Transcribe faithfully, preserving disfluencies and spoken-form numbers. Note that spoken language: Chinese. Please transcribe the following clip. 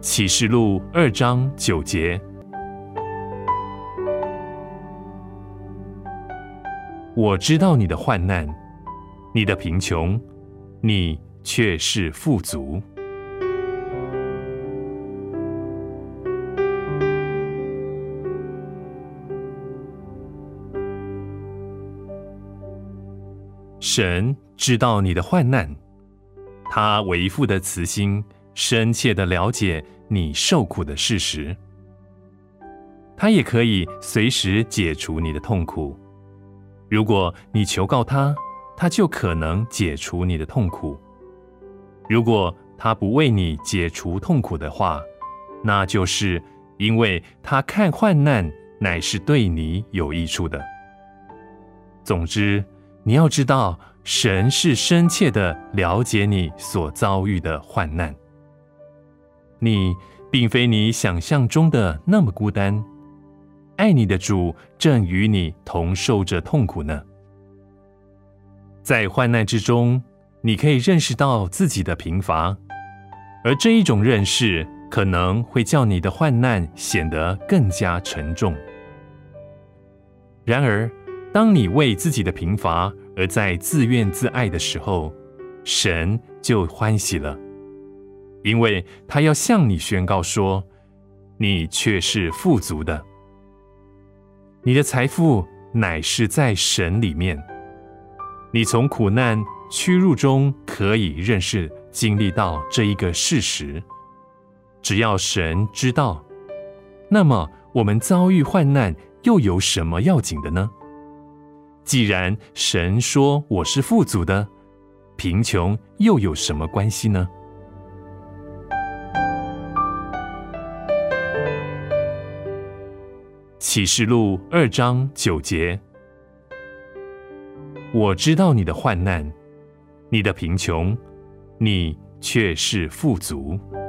启示录二章九节，我知道你的患难，你的贫穷，你却是富足。神知道你的患难，他为父的慈心深切地了解你受苦的事实，他也可以随时解除你的痛苦。如果你求告他，他就可能解除你的痛苦。如果他不为你解除痛苦的话，那就是因为他看患难乃是对你有益处的。总之，你要知道，神是深切地了解你所遭遇的患难。你并非你想象中的那么孤单，爱你的主正与你同受着痛苦呢。在患难之中，你可以认识到自己的贫乏，而这一种认识可能会叫你的患难显得更加沉重。然而，当你为自己的贫乏而在自怨自艾的时候，神就欢喜了，因为他要向你宣告说，你却是富足的。你的财富乃是在神里面。你从苦难屈辱中可以认识经历到这一个事实，只要神知道，那么我们遭遇患难又有什么要紧的呢？既然神说我是富足的，贫穷又有什么关系呢？启示录二章九节，我知道你的患难，你的贫穷，你却是富足。